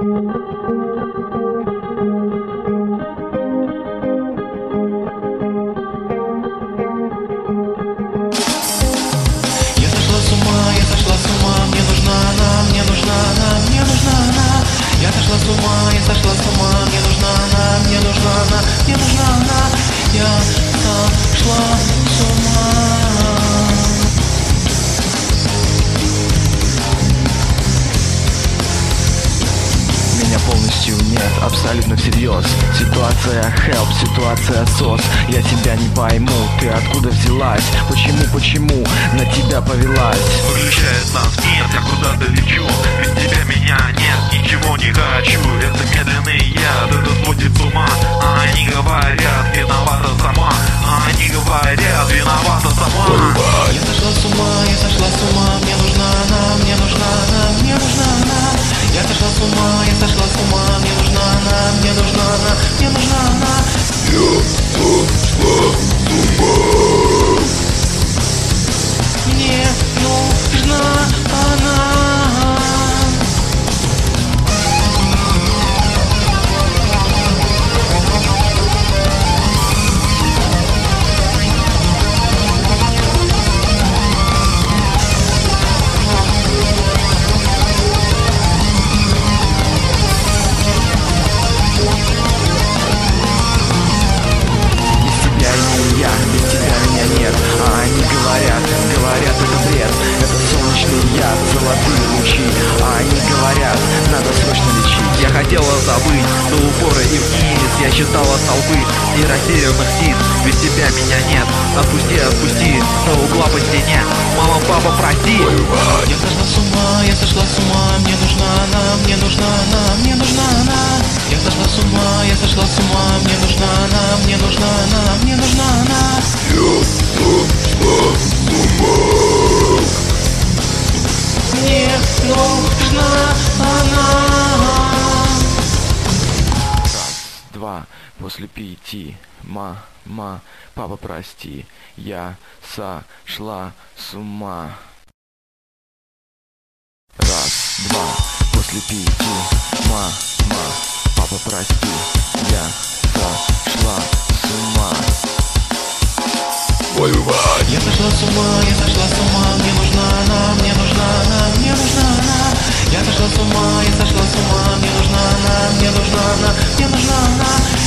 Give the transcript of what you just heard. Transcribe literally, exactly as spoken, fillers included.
Нет, абсолютно всерьез. Ситуация help, ситуация сос. Я тебя не пойму, ты откуда взялась? Почему, почему на тебя повелась? Выключает нас, нет, я куда-то лечу. Без тебя меня нет, ничего не хочу. Это медленный яд, это сводит с ума. А они говорят, виновата сама. А они говорят, виновата сама. Я сошла с ума, я сошла с ума. Мне нужна она, мне нужна она, мне нужна она. Я сошла с ума, я сошла с ума. Мне нужна она, мне нужна она, мне нужна она. Я сошла с ума. Мне нужна она. Без тебя меня нет, а они говорят, говорят, это бред. Это солнечный яд, золотые лучи. А они говорят, надо срочно лечить. Я хотела забыть до упора и вниз. Я считала столбы и растерянных птиц. Без тебя меня нет, отпусти, отпусти. До угла по стене, мама, папа, прости. Я сошла с ума, я сошла с ума. Мне нужна она, мне нужна она, мне нужна она. Я сошла с ума, я сошла с ума. Мне нужна она, мне нужна она, мне нужна она. Я сошла с ума. Мне нужна она. Раз, два, после пяти. Мама, папа, прости. Я сошла с ума. Раз, два, после пяти. Мама, папа, прости. Я сошла с ума. Я сошла с ума, я сошла с ума. Мне нужна она, мне нужна она, мне нужна она. Я сошла с ума, я сошла с ума. Мне нужна она, мне нужна она, мне нужна она.